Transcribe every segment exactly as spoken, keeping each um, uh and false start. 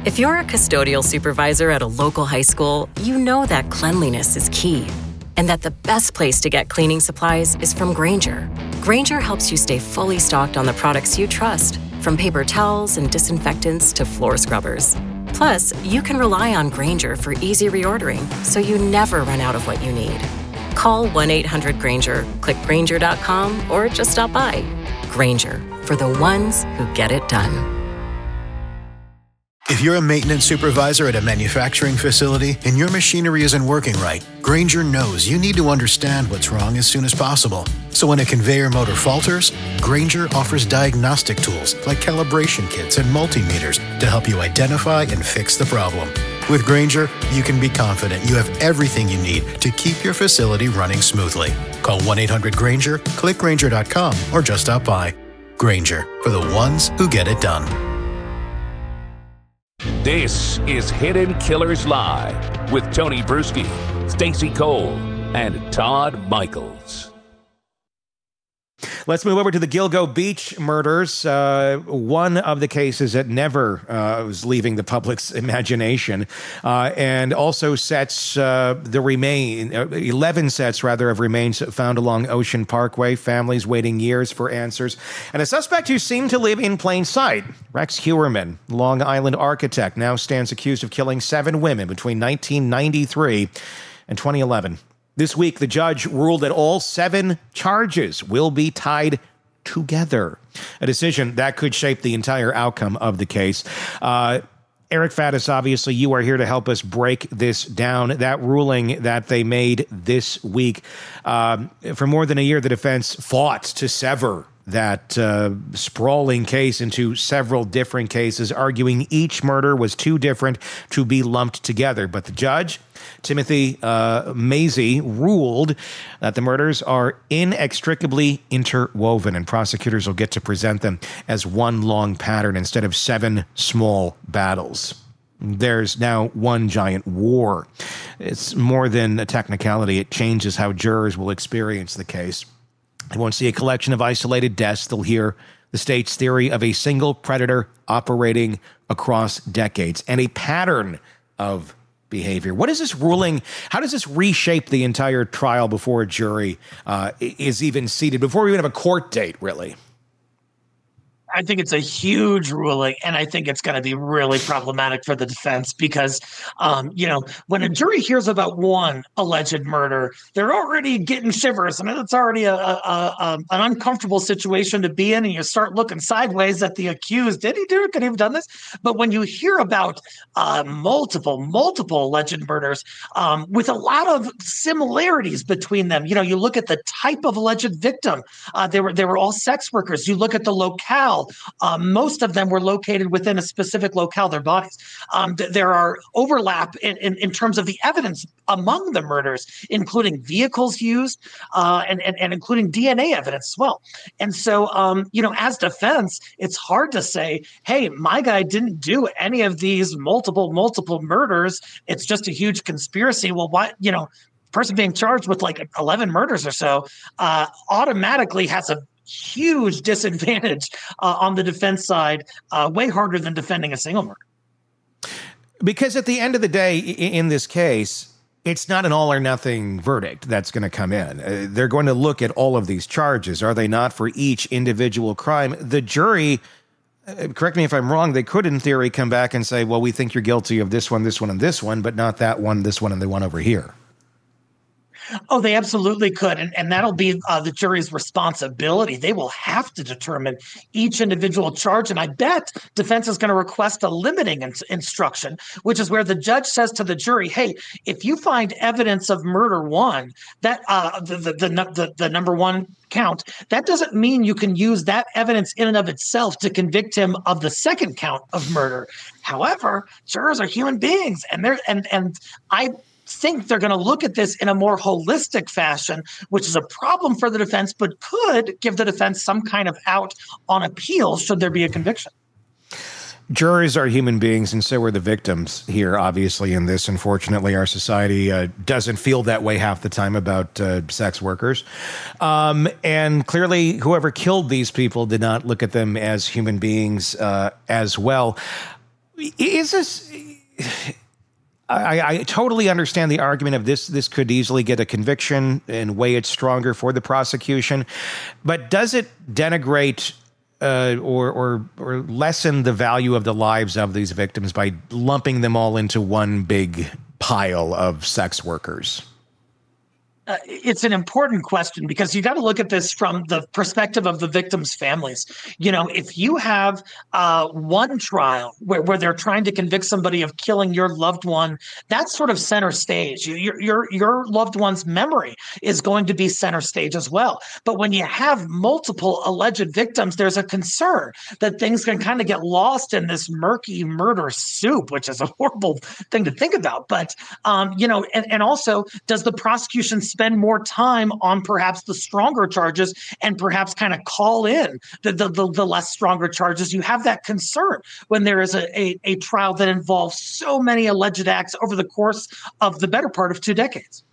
If you're a custodial supervisor at a local high school, you know that cleanliness is key, and that the best place to get cleaning supplies is from Grainger. Grainger helps you stay fully stocked on the products you trust, from paper towels and disinfectants to floor scrubbers. Plus, you can rely on Grainger for easy reordering, so you never run out of what you need. Call one eight hundred Grainger, click Grainger dot com, or just stop by. Grainger, for the ones who get it done. If you're a maintenance supervisor at a manufacturing facility and your machinery isn't working right, Grainger knows you need to understand what's wrong as soon as possible. So when a conveyor motor falters, Grainger offers diagnostic tools like calibration kits and multimeters to help you identify and fix the problem. With Grainger, you can be confident you have everything you need to keep your facility running smoothly. Call one eight hundred Grainger, click Grainger dot com, or just stop by. Grainger, for the ones who get it done. This is Hidden Killers Live with Tony Bruschi, Stacey Cole, and Todd Michaels. Let's move over to the Gilgo Beach murders. Uh, one of the cases that never uh, was leaving the public's imagination, uh, and also sets uh, the remain uh, eleven sets rather of remains found along Ocean Parkway. Families waiting years for answers, and a suspect who seemed to live in plain sight. Rex Heuermann, Long Island architect, now stands accused of killing seven women between nineteen ninety-three and twenty eleven. This week, the judge ruled that all seven charges will be tied together, a decision that could shape the entire outcome of the case. Uh, Eric Faddis, obviously, you are here to help us break this down. That ruling that they made this week, um, for more than a year, the defense fought to sever that uh, sprawling case into several different cases, arguing each murder was too different to be lumped together. But the judge, Timothy uh, Mazie, ruled that the murders are inextricably interwoven, and prosecutors will get to present them as one long pattern instead of seven small battles. There's now one giant war. It's more than a technicality. It changes how jurors will experience the case. They won't see a collection of isolated deaths. They'll hear the state's theory of a single predator operating across decades and a pattern of behavior. What is this ruling? How does this reshape the entire trial before a jury uh, is even seated, before we even have a court date, really? I think it's a huge ruling, and I think it's going to be really problematic for the defense because, um, you know, when a jury hears about one alleged murder, they're already getting shivers. I mean, it's already a, a, a an uncomfortable situation to be in, and you start looking sideways at the accused. Did he do it? Could he have done this? But when you hear about uh, multiple, multiple alleged murders um, with a lot of similarities between them, you know, you look at the type of alleged victim. Uh, they were they were all sex workers. You look at the locale. Um, most of them were located within a specific locale, their bodies. Um, th- there are overlap in, in, in terms of the evidence among the murders, including vehicles used uh, and, and, and including D N A evidence as well. And so, um, you know, as defense, it's hard to say, hey, my guy didn't do any of these multiple, multiple murders. It's just a huge conspiracy. Well, why, you know, person being charged with like eleven murders or so uh, automatically has a huge disadvantage uh, on the defense side, uh, way harder than defending a single murder. Because at the end of the day, in this case, it's not an all or nothing verdict that's going to come in. Uh, they're going to look at all of these charges, are they not, for each individual crime? The jury, uh, correct me if I'm wrong, they could in theory come back and say, well, we think you're guilty of this one, this one, and this one, but not that one, this one, and the one over here. Oh, they absolutely could. And, and that'll be uh, the jury's responsibility. They will have to determine each individual charge. And I bet defense is going to request a limiting in- instruction, which is where the judge says to the jury, hey, if you find evidence of murder one, that uh, the, the, the, the, the number one count, that doesn't mean you can use that evidence in and of itself to convict him of the second count of murder. However, jurors are human beings, and they're and and I think they're going to look at this in a more holistic fashion, which is a problem for the defense, but could give the defense some kind of out on appeal should there be a conviction. Jurors are human beings, and so are the victims here, obviously, in this. Unfortunately, our society uh, doesn't feel that way half the time about uh, sex workers. Um, and clearly, whoever killed these people did not look at them as human beings uh, as well. Is this? I, I totally understand the argument of this. This could easily get a conviction and weigh it stronger for the prosecution, but does it denigrate uh, or, or or lessen the value of the lives of these victims by lumping them all into one big pile of sex workers? Uh, it's an important question because you got to look at this from the perspective of the victims' families. You know, if you have uh, one trial where, where they're trying to convict somebody of killing your loved one, that's sort of center stage. You, your your your loved one's memory is going to be center stage as well. But when you have multiple alleged victims, there's a concern that things can kind of get lost in this murky murder soup, which is a horrible thing to think about. But um, you know, and, and also, does the prosecution spend more time on perhaps the stronger charges and perhaps kind of call in the, the, the, the less stronger charges? You have that concern when there is a, a, a trial that involves so many alleged acts over the course of the better part of two decades.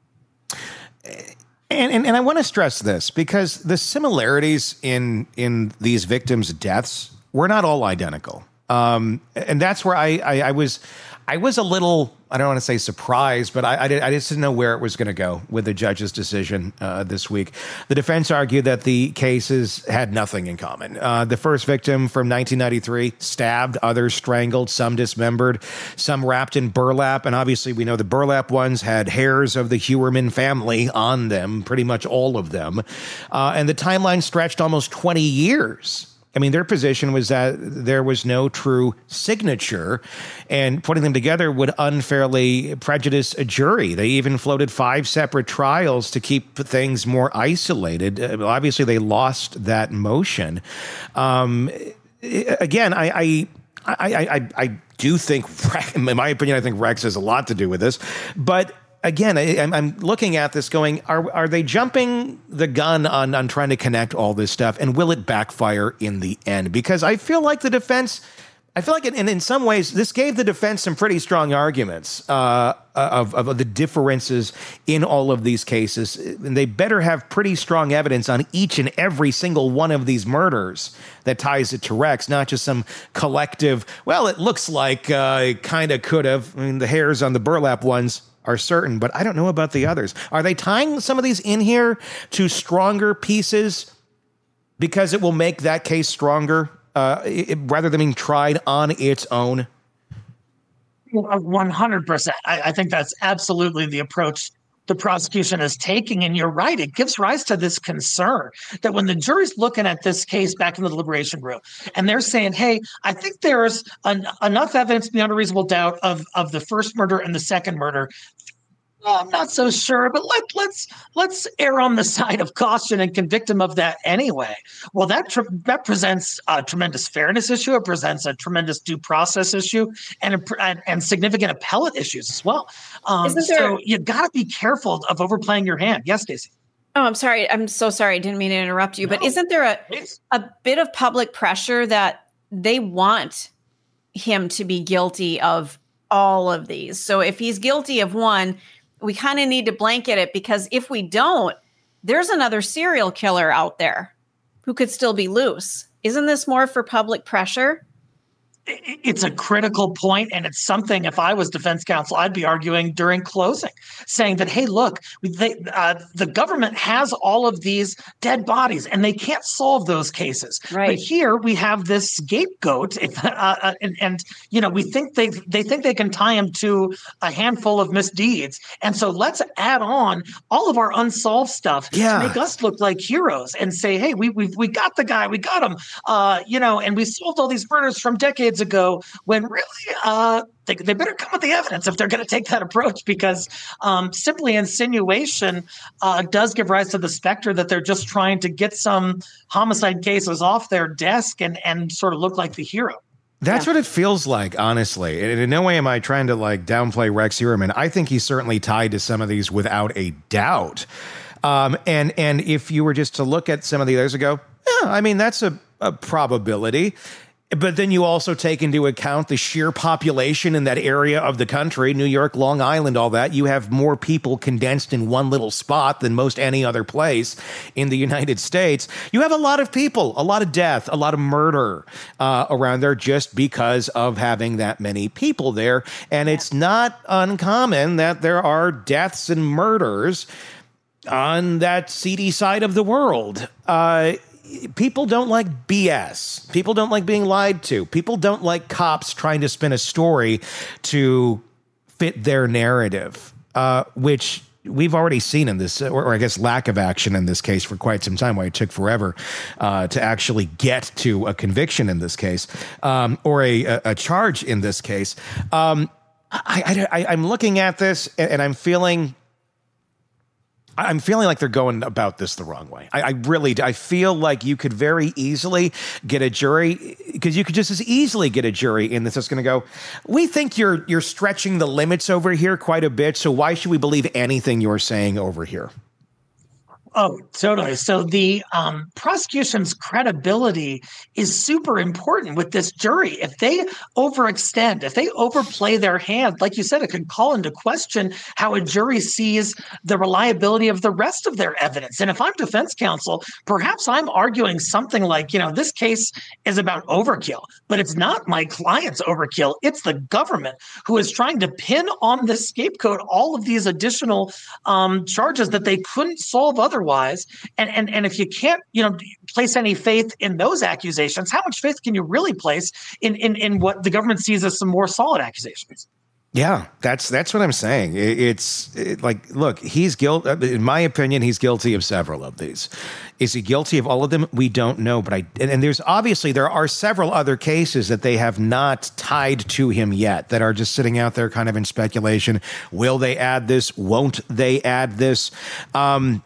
And, and, and I want to stress this because the similarities in in these victims' deaths were not all identical. Um, and that's where I, I, I was I was a little, I don't want to say surprised, but I, I, did, I just didn't know where it was going to go with the judge's decision uh, this week. The defense argued that the cases had nothing in common. Uh, the first victim from nineteen ninety-three, stabbed, others strangled, some dismembered, some wrapped in burlap. And obviously we know the burlap ones had hairs of the Heuermann family on them, pretty much all of them. Uh, and the timeline stretched almost twenty years. I mean, their position was that there was no true signature, and putting them together would unfairly prejudice a jury. They even floated five separate trials to keep things more isolated. Uh, obviously, they lost that motion. Um, again, I, I, I, I, I do think, in my opinion, I think Rex has a lot to do with this, but again, I, I'm looking at this going, are are they jumping the gun on, on trying to connect all this stuff, and will it backfire in the end? Because I feel like the defense, I feel like, it, and in some ways, this gave the defense some pretty strong arguments uh, of, of the differences in all of these cases. And they better have pretty strong evidence on each and every single one of these murders that ties it to Rex, not just some collective, well, it looks like uh, it kind of could have. I mean, the hairs on the burlap ones are certain, but I don't know about the others. Are they tying some of these in here to stronger pieces because it will make that case stronger uh, it, rather than being tried on its own? one hundred percent. I, I think that's absolutely the approach the prosecution is taking. And you're right, it gives rise to this concern that when the jury's looking at this case back in the deliberation room and they're saying, hey, I think there's an, enough evidence beyond a reasonable doubt of, of the first murder and the second murder. Well, I'm not so sure, but let, let's let's err on the side of caution and convict him of that anyway. Well, that tr- that presents a tremendous fairness issue. It presents a tremendous due process issue and a, and, and significant appellate issues as well. Um, there, so you got to be careful of overplaying your hand. Yes, Stacey. Oh, I'm sorry. I'm so sorry. I didn't mean to interrupt you. No, but isn't there a please. a bit of public pressure that they want him to be guilty of all of these? So if he's guilty of one, we kind of need to blanket it, because if we don't, there's another serial killer out there who could still be loose. Isn't this more for public pressure? It's a critical point, and it's something, if I was defense counsel, I'd be arguing during closing, saying that, hey, look, they, uh, the government has all of these dead bodies, and they can't solve those cases. Right. But here we have this scapegoat, uh, and, and you know, we think they they think they can tie him to a handful of misdeeds, and so let's add on all of our unsolved stuff yeah. to make us look like heroes and say, hey, we we we got the guy, we got him, uh, you know, and we solved all these murders from decades ago, when really uh, they, they better come with the evidence if they're going to take that approach, because um, simply insinuation uh, does give rise to the specter that they're just trying to get some homicide cases off their desk and, and sort of look like the hero. That's yeah. what it feels like, honestly. And in no way am I trying to like downplay Rex Heuermann. I think he's certainly tied to some of these without a doubt. Um, and and if you were just to look at some of the others and go, yeah, I mean, that's a, a probability. But then you also take into account the sheer population in that area of the country, New York, Long Island, all that. You have more people condensed in one little spot than most any other place in the United States. You have a lot of people, a lot of death, a lot of murder uh, around there just because of having that many people there. And it's not uncommon that there are deaths and murders on that seedy side of the world. Uh People don't like B S. People don't like being lied to. People don't like cops trying to spin a story to fit their narrative, uh, which we've already seen in this, or, or I guess lack of action in this case for quite some time, why it took forever uh, to actually get to a conviction in this case, um, or a, a, a charge in this case. Um, I, I, I, I'm looking at this and, and I'm feeling... I'm feeling like they're going about this the wrong way. I, I really do. I feel like you could very easily get a jury, because you could just as easily get a jury in this that's going to go, we think you're you're stretching the limits over here quite a bit, so why should we believe anything you're saying over here? Oh, totally. So the um, prosecution's credibility is super important with this jury. If they overextend, if they overplay their hand, like you said, it can call into question how a jury sees the reliability of the rest of their evidence. And if I'm defense counsel, perhaps I'm arguing something like, you know, this case is about overkill, but it's not my client's overkill. It's the government who is trying to pin on the scapegoat all of these additional um, charges that they couldn't solve otherwise. And, and, and if you can't, you know, place any faith in those accusations, how much faith can you really place in, in, in what the government sees as some more solid accusations? Yeah, that's that's what I'm saying. It, it's it, like, look, he's guilty. In my opinion, he's guilty of several of these. Is he guilty of all of them? We don't know. But I and, and there's obviously there are several other cases that they have not tied to him yet that are just sitting out there kind of in speculation. Will they add this? Won't they add this? Um,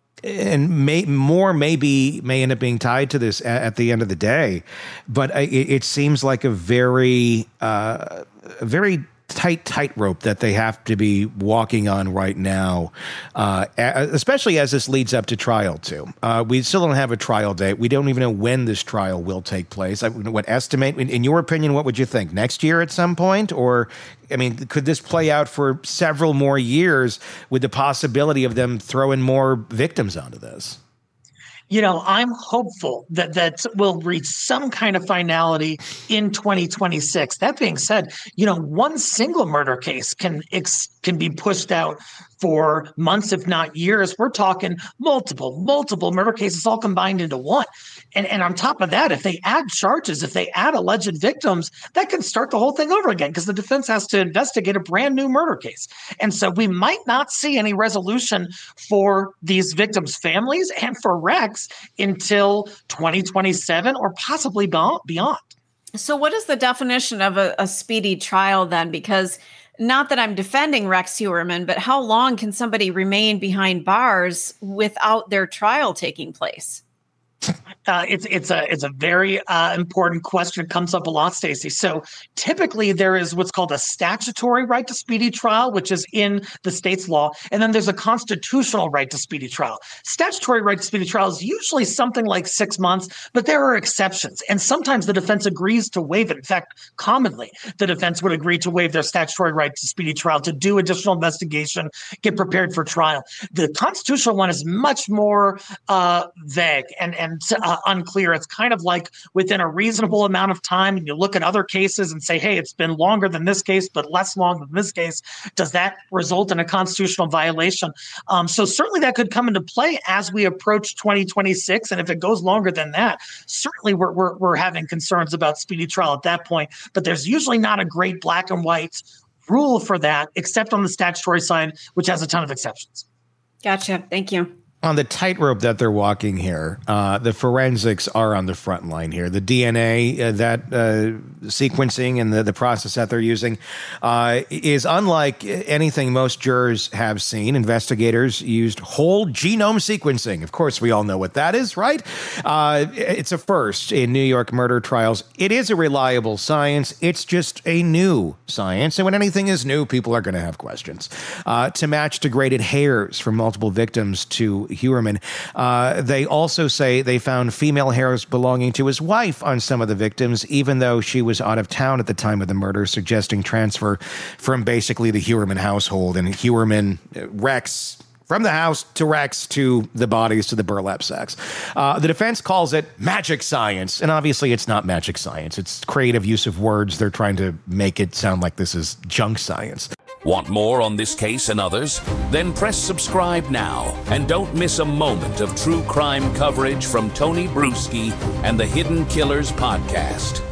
And may, more maybe may end up being tied to this at, at the end of the day, but it, it seems like a very, uh, a very tight tightrope that they have to be walking on right now, uh, especially as this leads up to trial too. Uh, we still don't have a trial date. We don't even know when this trial will take place. I would estimate, in, in your opinion, what would you think? Next year at some point, or? I mean, could this play out for several more years with the possibility of them throwing more victims onto this? You know, I'm hopeful that that will reach some kind of finality in twenty twenty-six. That being said, you know, one single murder case can ex- can be pushed out for months, if not years. We're talking multiple, multiple murder cases all combined into one. And, and on top of that, if they add charges, if they add alleged victims, that can start the whole thing over again because the defense has to investigate a brand new murder case. And so we might not see any resolution for these victims' families and for Rex until twenty twenty-seven or possibly beyond. So what is the definition of a, a speedy trial then? Because not that I'm defending Rex Heuermann, but how long can somebody remain behind bars without their trial taking place? Uh, it's it's a it's a very uh, important question. It comes up a lot, Stacey. So typically there is what's called a statutory right to speedy trial, which is in the state's law, and then there's a constitutional right to speedy trial. Statutory right to speedy trial is usually something like six months, but there are exceptions, and sometimes the defense agrees to waive it. In fact, commonly the defense would agree to waive their statutory right to speedy trial to do additional investigation, get prepared for trial. The constitutional one is much more uh, vague and and Uh, unclear. It's kind of like within a reasonable amount of time, and you look at other cases and say, hey, it's been longer than this case, but less long than this case. Does that result in a constitutional violation? Um, so certainly that could come into play as we approach twenty twenty-six. And if it goes longer than that, certainly we're, we're, we're having concerns about speedy trial at that point. But there's usually not a great black and white rule for that, except on the statutory side, which has a ton of exceptions. Gotcha. Thank you. On the tightrope that they're walking here, uh, the forensics are on the front line here. The D N A, uh, that uh, sequencing and the, the process that they're using uh, is unlike anything most jurors have seen. Investigators used whole genome sequencing. Of course, we all know what that is, right? Uh, it's a first in New York murder trials. It is a reliable science. It's just a new science. And when anything is new, people are going to have questions. Uh, to match degraded hairs from multiple victims to Heuermann. Uh, they also say they found female hairs belonging to his wife on some of the victims, even though she was out of town at the time of the murder, suggesting transfer from basically the Heuermann household. And Heuermann, Rex, from the house to Rex to the bodies to the burlap sacks. Uh, the defense calls it magic science. And obviously it's not magic science. It's creative use of words. They're trying to make it sound like this is junk science. Want more on this case and others? Then press subscribe now and don't miss a moment of true crime coverage from Tony Brueski and the Hidden Killers podcast.